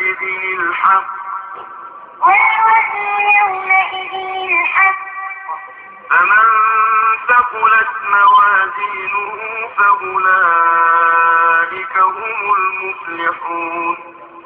يومئذ الحق فمن ثقلت موازينه فأولئك هم المفلحون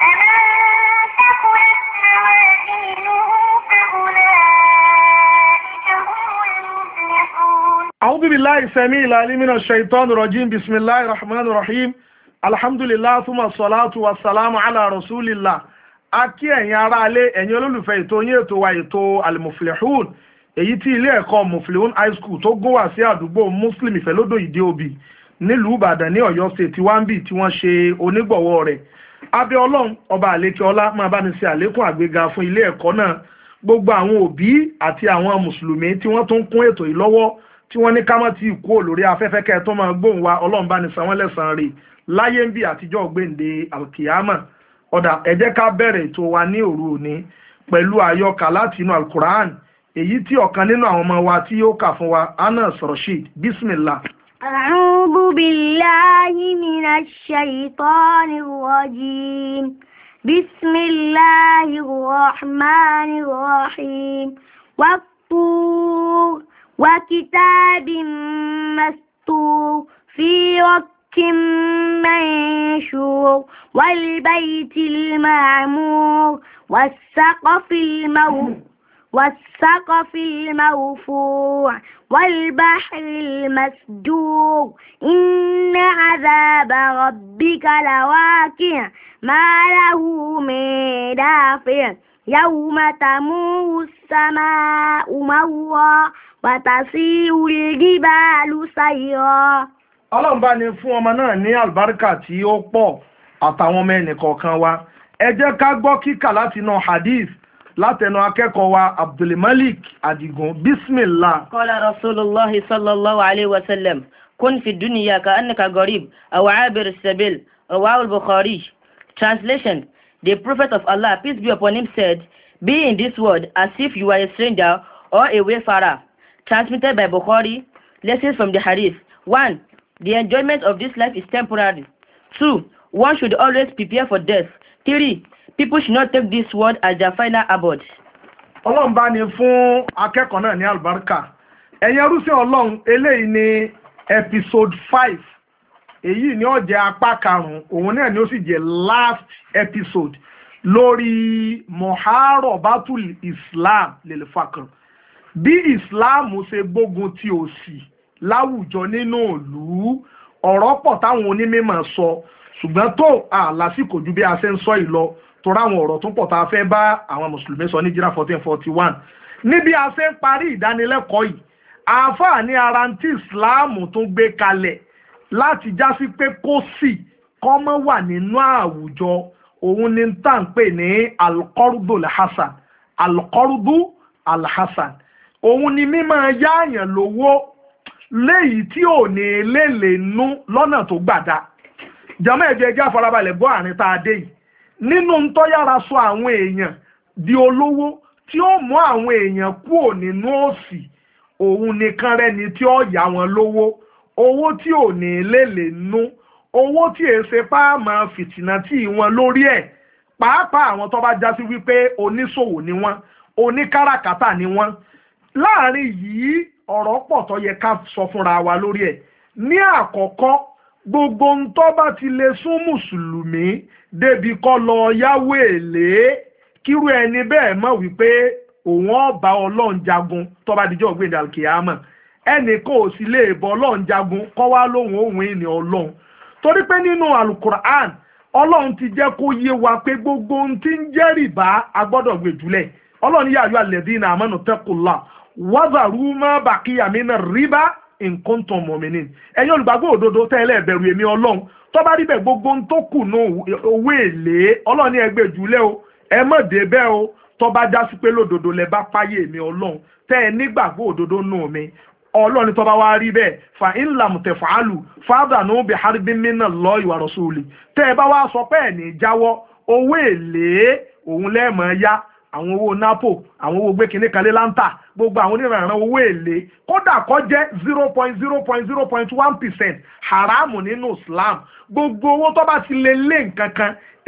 أعوذ بالله السميع العليم من الشيطان الرجيم بسم الله الرحمن الرحيم الحمد لله ثم الصلاة والسلام على رسول الله. A kí ẹ̀yin ará ilé ẹ̀yin olólùfẹ́ ètò yín ètò wa ètò Al-Muflihun èyí tí ilé ẹ̀kọ́ Muflihun high school tó gún wá sí àdúgbò Muslim Ìfẹ́lódò Ìdí Òbí nílùú Ìbàdàn ní Ọ̀yọ́ state wambi tí wọ́n ṣe onígbọ̀wọ́ rẹ̀. Abẹ́ Ọlọ́run ọba àlékè ọlá máa bá ní ṣe àlékún àgbéga fún ilé ẹ̀kọ́ náà, gbogbo àwọn òbí àti àwọn mùsùlùmí tí wọ́n tún kún ètò yìí lọ́wọ́ tí wọ́n ní ká má ti kú olórí afẹ́fẹ́ kẹ́ tó máa gbóhùn wa, Ọlọ́run bá ní san wọ́n lẹ́san rẹ̀ láyé ń bí àtijọ́ gbèǹde alkiyama. Ọ̀dà ẹ jẹ́ ká bẹ̀rẹ̀ ètò wa ní òru òní pẹ̀lú àyọkà láti inú alukur'an èyí tí ọ̀kan nínú àwọn ọmọ wa tí yóò kà fún wa, Anas Rashid. Bismillah. A'udhu billahi minash shaitanir rajim. Bismillahir rahmanir rahim. Wat-tur wa kitabin mastur fi منشور والبيت المعمور والسقف المرفوع والبحر المسجور إن عذاب ربك لواقع ما له من دافع يوم تمور السماء مورا وتسير الجبال سيرا. Ọlọ́run bá ní fún ọmọ náà ní àlùbáríkà tí ó pọ̀ àtàwọn ọmọ ẹnìkọ̀ọ̀kan wa. Ẹ jẹ́ ká gbọ́ kíkà láti inú hadith látẹnu akẹ́kọ̀ọ́ wa Abdulmalik Adigun. Bismillah. Qala Rasulullah sallallahu alayhi wa sallam, kun fi dunya ka'annaka gharib aw 'abir as-sabil. Rawahu al-Bukhari. Translation: The Prophet of Allah, peace be upon him, said, be in this world as if you are a stranger or a wayfarer. Transmitted by Bukhari. Lessons from the hadith. 1. The enjoyment of this life is temporary. 2. One should always prepare for death. 3. People should not take this world as their final abode. Ọlọ́run bá ní fún akẹ́kọ̀ọ́ náà ní àlùbáríkà. Ẹ̀yin ẹrúsìn Ọlọ́run, eléyìí ni episode 5. Èyí ni ó jẹ́ apá karùn-ún. Òun náà ni ó sì jẹ́ last episode lórí Muharabatul Islam lil Faqr. Bí Islam ṣe gbógun ti òṣì láwùjọ nínú ìlú. Ọ̀rọ̀ pọ̀ táwọn onímọ̀ sọ ṣùgbọ́n tó lásìkò ju bí a ṣe ń sọ yìí lọ tó ráwọn ọ̀rọ̀ tó pọ̀ tá a fẹ́ bá àwọn mùsùlùmí sọ ní jíra 1441. Níbi a ṣe ń parí ìdánilẹ́kọ̀ọ́ yìí, àáfàá ní ara tí ìsìláàmù tó gbé kalẹ̀ láti jásí pé kó sì kọ́mọ́ wà nínú àwùjọ, òun ni tá à ń pè ní alqordu alhasan. Alqordu alhasan òun ni mímọ́ yáàyàn lówó léyìí tí ò ní lélẹ̀ nú lọ́nà tó gbàdá. Jàmá ẹ̀jẹ̀ ẹjẹ́ àfarabalẹ̀ gbọ́ àárín tá a dé yìí. Nínú ń tọ́yára sọ àwọn èèyàn di olówó tí ó mú àwọn èèyàn kúrò nínú òṣì, òun nìkan rẹni tí ó yá wọn lówó, owó tí ò ní lélẹ̀ nú, owó tí èsè páàmà fìtìnà tí wọn lórí ẹ̀, pàápàá àwọn tó bá já sí wípé oníṣòwò ni wọ́n, oníkáràkátà ni wọ́n. Láàárín yìí ọ̀rọ̀ pọ̀ tó yẹ ká sọ fúnra wa lórí ẹ̀. Ní àkọ́kọ́, gbogbo ń tó bá ti lè sún mùsùlùmí débi kọ́ lọ yáwó èlé, kírú ẹni bẹ́ẹ̀ mọ̀ wípé òun ọba Ọlọ́run jagun tó bá dijọ́ ògbéǹde alkiyama. Ẹnìkan ò sì lè bọ́ Ọlọ́run jagun kọ́ wá lóhùn òun ìní Ọlọ́run. Torí pé nínú alukur'an Ọlọ́run ti jẹ́ kó yé wa pé gbogbo ohun tí ń jẹ́ rìbá agbọ́dọ̀ gbé jùlẹ̀. Ọlọ́run yà ayọ́ alladhina amanu taqullah wàzàrú má bàkíyà mínà rìbá in kuntum mu'minin. Ẹ̀yin olùgbàgbọ́ òdodo tẹ́lẹ̀ ẹ̀bẹ̀rù èmi Ọlọ́run, tó bá rí bẹ́ẹ̀ gbogbo ń tó kù ní owó èlé Ọlọ́run ní ẹgbẹ́ jùlẹ̀ o, ẹ mọ̀ dé bẹ́ẹ̀ o, tó bá já sí pé lódodo lẹ bá páyé èmi Ọlọ́run tẹ́ ẹ nígbàgbọ́ òdodo nù mí. Ọlọ́run tó bá wá rí bẹ́ẹ̀ fa in lam taf'alu fa'dhanu bi harbin minallahi wa rasuli. Tẹ́ ẹ bá wá sọ pé ẹ̀ ní jáwọ́ owó èlé òun lẹ́ẹ̀mọ́ yá, àwọn owó napo, àwọn owó gbẹ́kìnní kalẹ̀ láńtà, gbogbo àwọn onírànràn owó èlé, kódà kó jẹ́ 0.1% haramu nínú Islam. Gbogbo owó tó bá ti lè lé nǹkan kan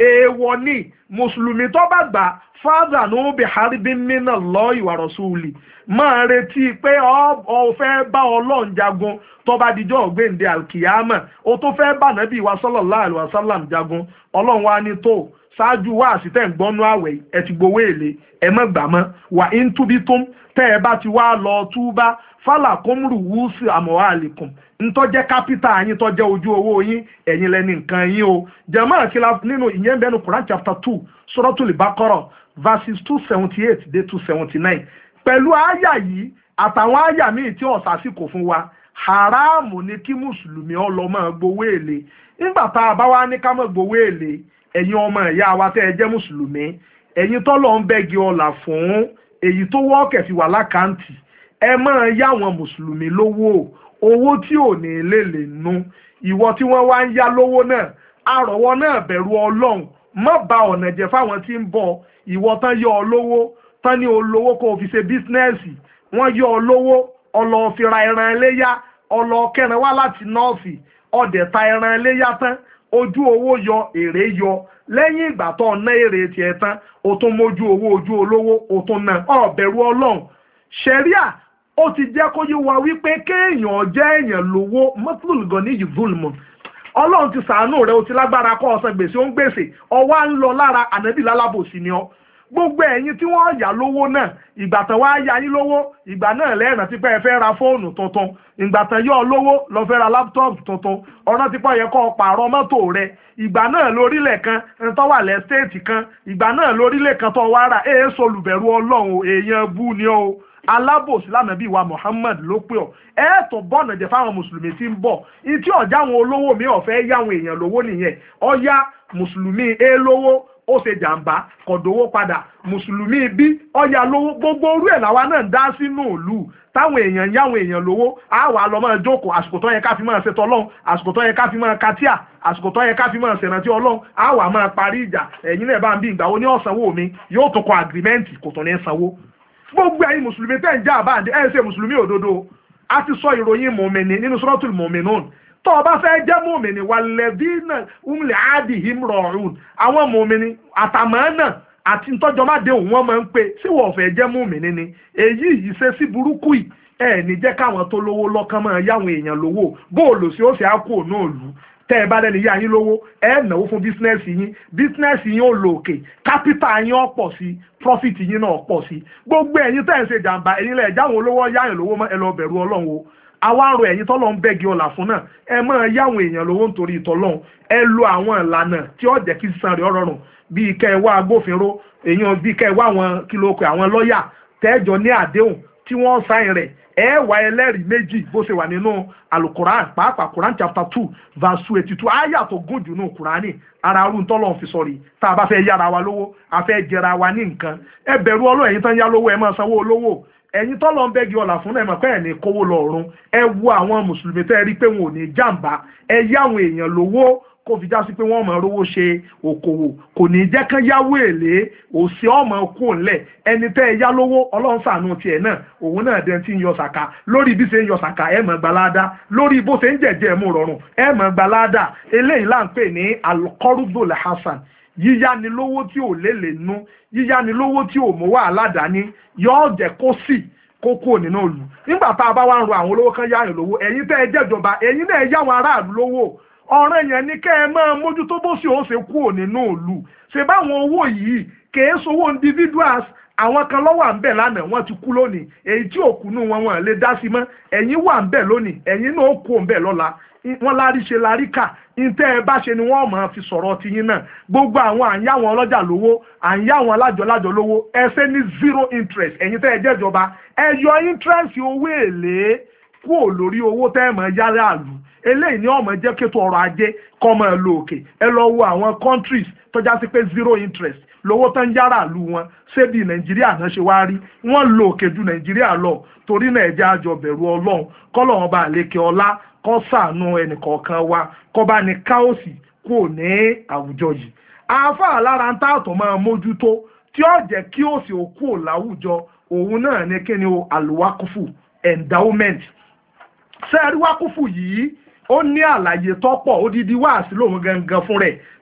èèwọ̀ ni mùsùlùmí tó bá gbà fáàdà ní bí haribi mina lọ ìwà rọ̀ṣúlì máa retí pé ọ fẹ́ bá ọlọ́run jagun tó bá dijọ́ ọ̀gbẹ́ǹde alkiyama ó tó fẹ́ bá nàbí wa sallallahu alaihi wasallam jagun ọlọ́run wa ní tó ṣáájú wá àsìtẹ́ ìgbọ́nú àwẹ̀ ẹ ti gbowó èlé ẹ mọ́ gbà mọ́ wà ń túbí tó tẹ́ ẹ bá ti wá lọ túbá fálà kọ́mùrù wúùsì àmọ́wá àlìkùn ntọ́jẹ́ kápítà yín tọ́jẹ́ ojú owó yín ẹ̀yin lẹ́ni nǹkan yín o jẹ̀mọ́ àkìlá nínú ìyẹn bẹ́ẹ̀ ní Quran chapter 2 Suratul Baqarah verses 278 dé 279 pẹ̀lú àyà yìí àtàwọn àyà míì tí ọ̀sásìkò fún wa haramu ni kí mùsùlùmí ọlọ́mọ gbowó èlé nígbà tá a bá wá ní ká má gbowó èlé ẹ̀yin ọmọ ìyá wa tẹ́ ẹ jẹ́ mùsùlùmí ẹ̀yin tọ́lọ̀ ń bẹ́gi ọlà fún èyí tó wọ́ọ̀kẹ̀ fi wà lákàntì ẹ máa yá àwọn mùsùlùmí lówó owó tí ò ní lè nú ìwọ tí wọ́n wá ń yá lówó náà àrọ̀wọ́ náà bẹ̀rù ọlọ́run má ba ọ̀nà jẹ́ fáwọn tí ń bọ̀ ìwọ tán yọ ọ lówó tán ní olówó kó o fi ṣe bísínẹ́sì wọ́n yọ ọ lówó ọlọ́ fi ra ẹran ẹlẹ́yà ọlọ́ kẹrin wá láti nọ́ọ̀sì ọdẹ̀ ta ẹran ẹlẹ́yà tán ojú owó yọ èrè yọ lẹ́yìn ìgbà tó ná èrè tiẹ̀ tán o tún mójú owó ojú olówó o tún ná ọ bẹ̀rù ọlọ́run ṣẹ̀ríà ó ti jẹ́ kó yé wa wípé kéèyàn jẹ́ èèyàn lówó mọ́tòlùgọ́ ní ìvùlmù ọlọ́run ti sàánú rẹ̀ ó ti lágbára kọ́ ọ̀sán gbèsè ó ń gbèsè ọwá ń lọ lára ànábì lálábòsí ni ọ́ gbogbo ẹ̀yin tí wọ́n yà lówó náà ìgbà tán wá yá yín lówó ìgbà náà lẹ́ẹ̀rán tí pé ẹ fẹ́ ra fóònù tuntun ìgbà tán yọ lówó lọ fẹ́ ra láptọ́ọ̀pù tuntun ọ̀nà tí pọ̀ yẹ kó pààrọ̀ mọ́tò rẹ̀ ìgbà náà lórílẹ̀ kan tó wà lẹ́stéètì kan ìgbà náà lórílẹ̀ kan tó wá rà solùbẹ̀rù ọlọ́run èèyàn bú ni ó alábòsí lánàbí wa Muhammad ló pé ọ tó bọ́ọ̀nà jẹ́ fáwọn mùsùlùmí tí ń bọ̀ ìtí ọ̀já àwọn olówó mi ọ̀fẹ́ yáwọn èèyàn lówó nìyẹn ọ̀yá mùsùlùmí lówó ó ṣe jàǹbá kọ̀dọ̀wó padà mùsùlùmí bí ọ̀yà lówó gbogbo orú ẹ̀ làwa náà ń dá sínú ìlú táwọn èèyàn yáwọn èèyàn lówó àwa lọ máa jókòó àsìkò tó yẹ ká fi máa ṣe tọlọ́run àsìkò tó yẹ ká fi máa katíà àsìkò tó yẹ ká fi máa ṣèrántí ọlọ́run àwa máa parí ìjà ẹ̀yin náà bá ń bí ìgbàwo ní ọ̀sánwó mi yóò tó kọ àgírímẹ́ǹtì kò tó ní sanwó gbogbo ẹ̀yin mùsùlùmí tẹ́ ń já àbáǹdé ẹ̀ ṣe mùsùlùmí òdodo a ti sọ ìròyìn mùmínì nínú Suratul Mu'minun tó o bá fẹ́ jẹ́ mùmínì walladhina hum li'adihim ra'un àwọn mùmínì àtàmánà àti ntọ́jọ́ má dé òun wọ́n máa ń pè sí wọ́n fẹ́ jẹ́ mùmínì ni èyí ìṣesí burúkú yìí ẹ̀ ní jẹ́ káwọn tó lówó lọ́kàn máa yáwọn èèyàn lówó bóòlù sí ó sì á kú òun náà lù tẹ́ ẹ bá lẹ́nu yá yín lówó ẹ náwó fún bísínẹ́sì yín ó lò òkè kápítà yín ó pọ̀ sí profit yín náà pọ̀ sí gbogbo ẹ̀yin tẹ́ ẹ̀ ń ṣe jàǹbá ẹ̀yin lẹ̀ jáwọn olówó yáyàn lówó mọ́ ẹ lọ bẹ̀rù ọlọ́run o àwa ń ro ẹ̀yin tọ́lọ́ ń bẹ́gi ọ̀là fún náà ẹ máa yáwọn èèyàn lówó nítorí ìtọ́lọ́run ẹ lo àwọn ìlànà tí ó jẹ́ kí sísan rẹ̀ rọrùn bíi kẹ́ ẹ wá agbófinró èèyàn bíi kẹ́ ẹ wá àwọn kìlókè àwọn lọ́ọ̀yà tẹ́ẹ̀jọ ní àdéhùn tí wọ́n sáìn rẹ̀ ẹ wá ẹlẹ́rìí méjì bó ṣe wà nínú alukoran pàápàá Quran chapter 2 verse 82 àyà tó gùn jù nù Kurani ara arú tọ́lọ̀ fi sọ̀rí tá a bá fẹ́ yára wa lówó a fẹ́ jẹra wa ní nǹkan ẹ bẹ̀rù Ọlọ́run ẹ̀yin tán yá lówó ẹ máa sanwó olówó ẹ̀yin tọ́lọ̀ ń bẹ́gi ọ̀là fún ẹ̀mọ̀ pé ẹ̀ ní kówó lọ ọ̀run ẹ wo àwọn mùsùlùmí tẹ́ rí pé wọn ò ní jàǹbá ẹ yá àwọn èèyàn lówó kó fi já sí pé wọ́n máa rówó ṣe òkòwò kò ní jẹ́ kán yáwó èlé òsì ọmọ kú ńlẹ̀ ẹni tẹ́ ẹ yá lówó Ọlọ́run ṣàánú tiẹ̀ náà òun náà dẹ́n tí ń yọ sàkà lórí bí ṣe ń yọ sàkà ẹ máa gbalada lórí bó ṣe ń jẹ̀jẹ̀ mú rọrùn ẹ máa gbalada eléyìí là ń pè ní alqardul hasan yíyánilówó tí ò lélè nú yíyánilówó tí ò mú wàhálà dání yóò jẹ́ kó sì kókó nínú òlù nígbà tá a bá wá ń ro àwọn olówó kan yáyàn lówó ẹ̀yin tẹ́ ẹ jẹ́jọba ẹ̀yin náà yáwọn aráàlú lówó ọ̀ràn yẹn ní kẹ́ ẹ máa mójútó bó ṣe ó ṣe kúrò nínú òlù ṣe báwọn owó yìí kèé sowó individuals àwọn kan lọ́wọ́ à ń bẹ̀ lánàá wọ́n ti kú lónìí èyí tí òkú nù wọn lè dá sí mọ́ ẹ̀yin wà ń bẹ̀ lónìí ẹ̀yin náà ó kó ń bẹ̀ lọ́la wọ́n lárí ṣe lárí kà ntẹ́ ẹ bá ṣe ni wọ́n máa fi sọ̀rọ̀ tiyín náà gbogbo àwọn à ń yá wọn ọlọ́jà lówó à ń yá wọn alájọlájọ lówó ẹ ṣe ní 0 interest ẹ̀yin tẹ́ ẹ jẹ́jọba ẹ yọ interest owó èlé kúrò lórí owó tẹ́ ẹ máa yára àlù eléyìí ni ọmọ jẹ́ kí ètò ọrọ̀ ajé kọ́ máa lọ òkè ẹ lọ wo àwọn countries tó já sí pé 0 interest lówó tán yára àlù wọn ṣé bí Nàìjíríà náà ṣe wá rí wọ́n lọ òkè ju Nàìjíríà lọ torí náà ẹja àjọ bẹ̀rù Ọlọ́run kọ́lọ̀ wọn bá àlékè ọlá kó ṣàánú ẹnìkọ̀ọ̀kan wa kó bá ní káòsì kò ní àwùjọ yìí àáfàá lára ń tààtọ̀ máa mójútó tí ó jẹ́ kí òsì òkú ò láwùjọ òun náà ní kí ni o àlùwákùfù endowment sẹ́ẹ̀rí wákùfù yìí ó ní àlàyé tọ́pọ̀ odidi wáàsí lòun gangan fún rẹ̀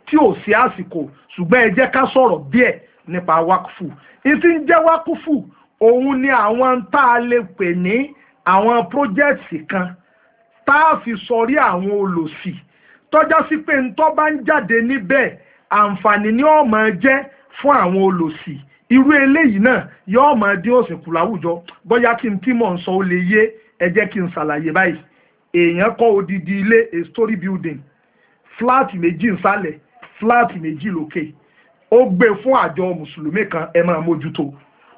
tí ò sí àsìkò ṣùgbọ́n ẹ jẹ́ ká sọ̀rọ̀ díẹ̀ nípa wákùfù. ìtí ń jẹ́ wákùfù òun ni àwọn tá a lè pè ní àwọn projects kan tá a fi sọrí àwọn olòṣì tọ́já sí pé ntọ́ bá ń jáde níbẹ̀ àǹfààní ni ó máa jẹ́ fún àwọn olòṣì. irú eléyìí náà yóò máa dín òsìnkú láwùjọ. bóyá kí n tí mò ń sọ ó lè yé ẹ jẹ́ kí n ṣàlàyé báyìí. èèyàn kọ́ odidi ilé a story building fúláàtì méjì nsàlẹ̀ fúláàtì méjì lókè ó gbé fún àjọ mùsùlùmí kan ẹ máa mójútó.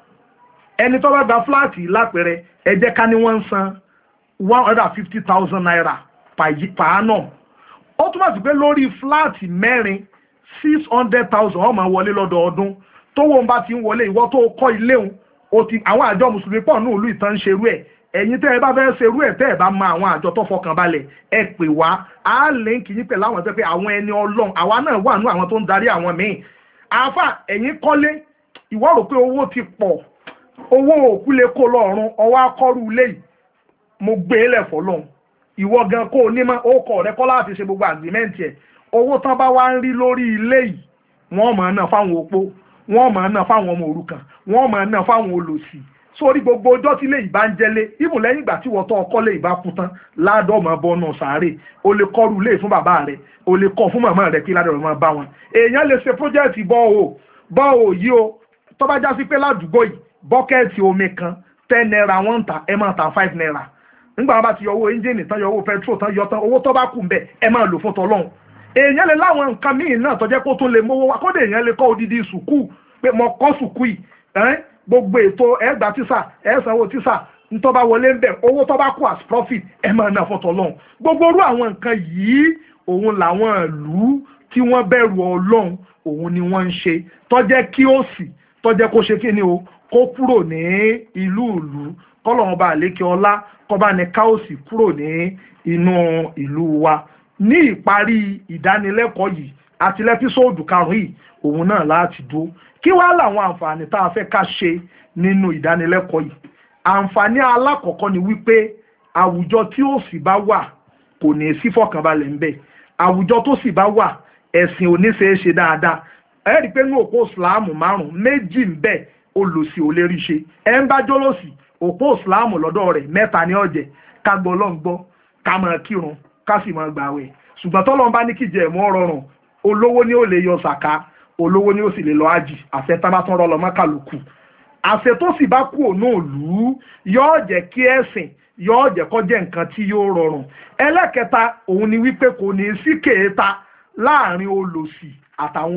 ẹni tó bá gba fúláàtì lápẹẹrẹ ẹ jẹ́ ká ní wọ́n ń san 150,000 naira per annum. ó túmọ̀ sí pé lórí fúláàtì mẹ́rin 600,000 ó máa wọlé lọ́dọọdún. tówó ń bá ti ń wọlé ìwọ tó kọ́ ilé òun àwọn àjọ mùsùlùmí pọ̀ ní ìlú ìtàn ń ṣerú ẹ̀. ẹ̀yin tẹ́ ẹ bá fẹ́ ṣerú ẹ̀ tẹ́ ẹ bá mọ àwọn àjọ tó fọkàn balẹ̀ ẹ pè wá á lẹ́ǹkì yín pẹ̀lú àwọn ẹgbẹ́ pé àwọn ẹni ọlọ́run àwa náà wà nú àwọn tó ń darí àwọn míì. àáfà ẹ̀yin kọ́lé ìwọ rò pé owó ti pọ̀ owó òkú lè kó lọ́rùn ọwọ́ akọ́rù ilé yìí mo gbé e lẹ̀ fọlọ́run ìwọ gan kó o ní mọ́ ó kọ̀ rẹ kọ́ láti ṣe gbogbo àgbìmẹ́ǹtì ẹ̀ owó tán bá wá ń rí lórí ilé yìí wọ́n máa ná fáwọn opó wọ́n máa ná fáwọn ọmọ òrukàn wọ́n máa ná fáwọn olòṣì sórí gbogbo ọjọ́ tí lè ìbá ń jẹ́lé ìmù lẹ́yìn ìgbà tí wọ́n tọ́ ọkọ́ lè ìbá kú tán ládọ́mọ̀ bọ́nà sàárè o lè kọ́rù lè fún bàbá rẹ̀ o lè kọ́ fún màmá rẹ̀ kí ládọ́mọ̀ máa bá wọn. èèyàn lè ṣe pọ́jẹ́ẹ̀tì bọ́ọ̀ yìí o tó bá já sí pé ládùúgbò yìí bọ́kẹ́ẹ̀tì omi kan 10 naira wọ́n ń tà ẹ máa tà 5 naira nígbà wọn bá ti yọ owó ẹ́ńjìnì tán yọ owó pẹtrol tán yọ tán owó tó bá kù ń bẹ̀ ẹ máa lò fún tọlọ́hun. èèyàn lè láwọn nǹkan míì náà tó jẹ́ kó tún lè mówó wá kódé èèyàn lè kọ́ odidi sùkúù pé mo kọ́ sùkúù yìí gbogbo ètò ẹgbà tísà ẹ̀sánwó tísà ntọ́ bá wọlé ń bẹ̀ owó tó bá kù as profit ẹ máa ná fún tọlọ́hun. gbogbo orú àwọn nǹkan yìí òun làwọn ìlú tí wọ́n bẹ̀rù ọlọ́run òun ni wọ́n ń ṣe tó jẹ́ kí ó sì tó jẹ́ kó ṣe kí ni o kó kúrò ní ìlú kọ́lọ́run bá lékè ọlá kọ́ba ní káòsì kúrò ní inú ìlú wa. ní ìparí ìdánilẹ́kọ̀ọ́ yìí àti lẹ́písòdù karùn-ún yìí òun náà láti dúró. kí wá làwọn àǹfààní tá a fẹ́ ká ṣe nínú ìdánilẹ́kọ̀ọ́ yìí. àǹfààní alákọ̀ọ́kọ́ ni wípé àwùjọ tí ó sì bá wà kò ní sí fọkànbalẹ̀ ń bẹ̀. àwùjọ tó sì bá wà ẹ̀sìn ò ní ṣe é ṣe dáadáa. ẹ rí i pé ní òpó ìsìláàmù 5 méjì ń bẹ olòṣì ò lè rí ṣe. ẹ ń bá jólòṣì òpó ìsìláàmù lọ́dọ̀ rẹ̀ 3 ní ọ̀jẹ̀ ká gbọ́ ọlọ́run gbọ́ ká máa kírun ká sì máa gbààwẹ̀. ṣùgbọ́n tọ́lọ́run bá ní kíjẹ ẹ̀mọ́ rọrùn olówó ni ó lè yọ sàká olówó ni ó sì lè lọ ájì àṣẹ tá bá tún rọ lọ mọ́kàlùkù. àṣẹ tó sì bá kú òun òlú yóò jẹ́ kí ẹ̀sìn yóò jẹ́ kó jẹ́ nǹkan tí yóò rọrùn. ẹlẹ́kẹta òun ni wípé kò ní sí kèéta láàrin olòṣì àtàwọn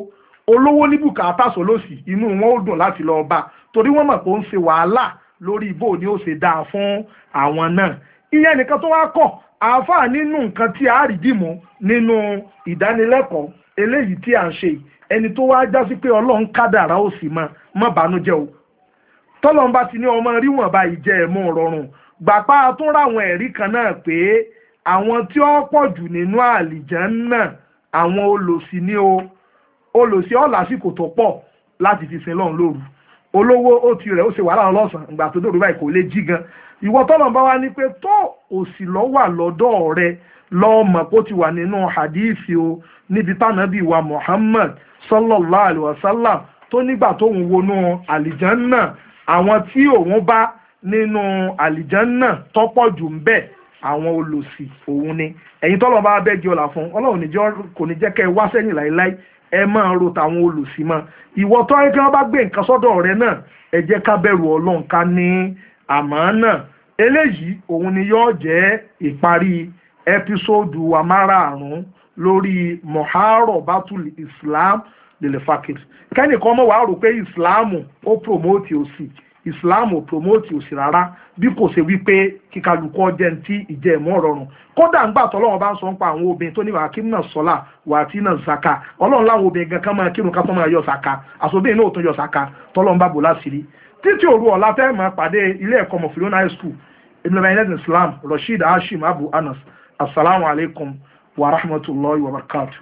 olówó ní bùkátà sólòṣì inú wọn ó dùn láti lọ bá torí wọ́n mọ̀ pé ó ń ṣe wàhálà lórí ibò ni ó ṣe dáa fún àwọn náà. ìyẹn nìkan tó wá kọ̀ àáfàá nínú nǹkan tí a rí dìmú nínú ìdánilẹ́kọ̀ọ́ eléyìí tí à ń ṣe ẹni tó wá já sí pé ọlọ́run kádàrá ó sì má bànújẹ́ o. tọ́lọ́run bá ti ní ọmọ ríwọ̀n bá ìjẹ́ ẹ̀mú rọrùn gbàpá tó ráwọn ẹ̀rí kan náà pé àwọn tí ó pọ̀ jù nínú àlìjánnà àwọn olòṣì ní o olòṣì ọ̀làsìkò tó pọ̀ láti fi sin lọ́run lóru olówó ó ti rẹ̀ ó ṣe wàhálà ọlọ́sàn ìgbà tó dòrò báyìí kò lè jí gan ìwọ tọ́lọ̀ bá wá ní pé tó òṣì lọ́ wà lọ́dọ̀ rẹ lọ́ọ̀mọ̀ kó ti wà nínú hadithi o níbi tánàbí wa Muhammad sallallahu alaihi wasallam tó nígbà tóun wọnú àlìjánnà àwọn tí òun bá nínú àlìjánnà tọ́pọ̀ jù ń bẹ àwọn olòṣì òun ni ẹ̀yin tọ́lọ̀ bá bẹ́ẹ̀ jẹ́ ọ̀la fún ọlọ́run kò ní jẹ́ kẹ́ ẹ wá sẹ́yìn láéláé ẹ máa ro tàwọn olòṣì mọ́ ìwọ tó ẹ kí wọ́n bá gbé nǹkan sọ́dọ̀ rẹ náà ẹ jẹ́ ká bẹ̀rù ọlọ́run ká ní àmánà. eléyìí òun ni yóò jẹ́ ìparí ẹ́písòdù wa 5 lórí muharabatul islam lil fakir. kẹ́nìkan mọ̀ wá rò pé ìsìláàmù ó promote òṣì ìsìláàmù ò promote òṣì rárá bí kò ṣe wípé kíkálukọ́ jẹ́ ní tí ìjẹ́ ìmọ̀ rọrùn. kódà ńgbà tọ́lọ́run bá ń sọ nípa àwọn obìnrin tó ní wàá kí náà sọ́là wàá tí náà zaka ọlọ́run láwọn obìnrin gan kan máa kírun ká tó máa yọ zaka àsobìnrin náà ò tún yọ zaka tọ́lọ́run bá bò láṣìírí. títí òru ọ̀la fẹ́ máa pàdé ilé ẹ̀kọ́ mọ̀fìlónà high school ibn islam Rasheed Hashim Abu Anas assalamu alaikum wa rahmatullahi wa barakatuh.